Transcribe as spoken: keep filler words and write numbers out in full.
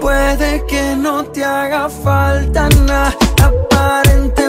Puede que no te haga falta nada, aparentemente